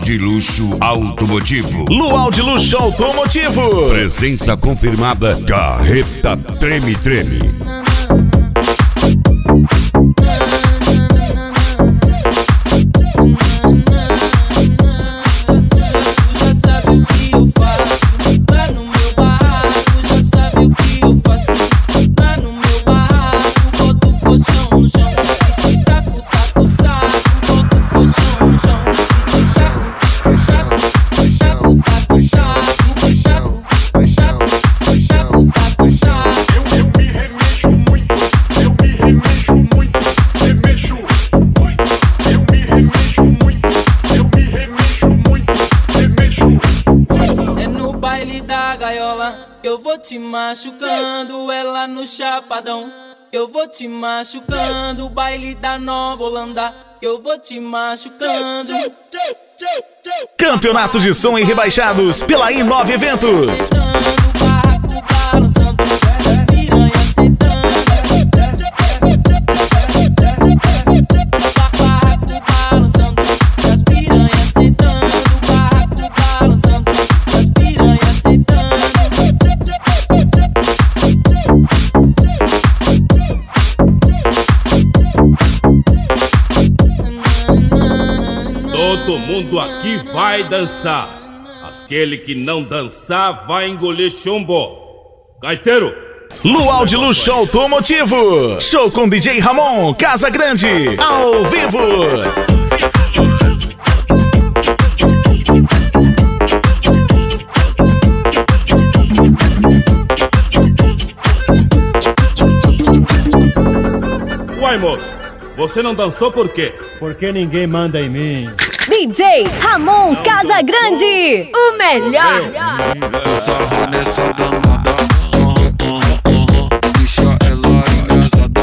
de Luxo Automotivo. Luau de Luxo Automotivo. Presença confirmada. Carreta Treme Treme. Eu vou te machucando, ela no Chapadão. Eu vou te machucando, baile da Nova Holanda. Eu vou te machucando. Campeonato de som e rebaixados pela I9 Eventos. Todo mundo aqui vai dançar. Aquele que não dançar vai engolir chumbo. Gaiteiro. Luau de Luxo Automotivo. Show com DJ Ramon, Casa Grande, ao vivo. Uai, moço, você não dançou por quê? Porque ninguém manda em mim. DJ Ramon Casa Grande, o melhor. Sarra nessa danada, deixa ela engasada,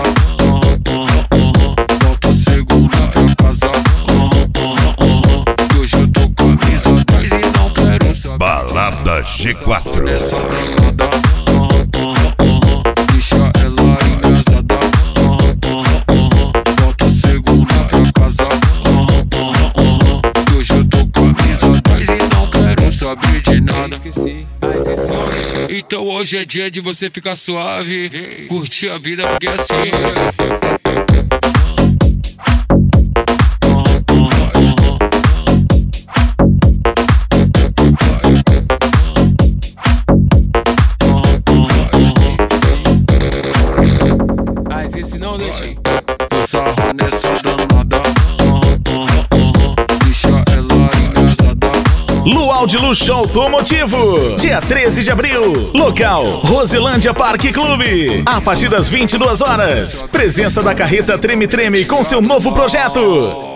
volta segunda é casa, hoje eu tô camisa 10 e não quero saber. Balada G4. Nessa danada, deixa ela engasada, volta segunda é casa. De nada. Então hoje é dia de você ficar suave, curtir a vida porque assim mas esse não deixa aí. Tô sarra nessa danada, deixa ela engasada. Luau de Luxo Automotivo, dia 13 de abril, local Roselândia Parque Clube, a partir das 22 horas, presença da Carreta Treme Treme com seu novo projeto.